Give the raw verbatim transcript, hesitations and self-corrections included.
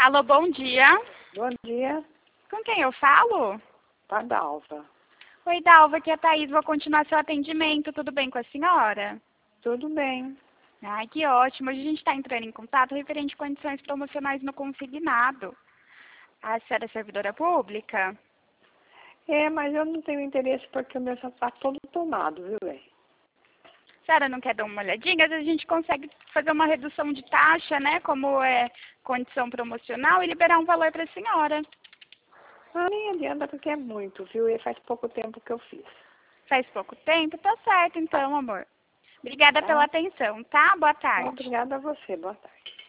Alô, bom dia. Bom dia, Com quem eu falo? tá Dalva. Oi, Dalva, aqui é a Thaís. Vou continuar seu atendimento. Tudo bem com a senhora? Tudo bem. Ai, que ótimo. Hoje a gente está entrando em contato referente a condições promocionais no consignado. A senhora é servidora pública? É, mas eu não tenho interesse porque o meu já tá todo tomado, viu, é? A senhora não quer dar uma olhadinha? Às vezes a gente consegue fazer uma redução de taxa, né? Como é condição promocional e liberar um valor para a senhora. Ah, nem adianta porque é muito, viu? E faz pouco tempo que eu fiz. Faz pouco tempo? Tá certo então, amor. Obrigada Tá? pela atenção, tá? Boa tarde. Obrigada a você, boa tarde.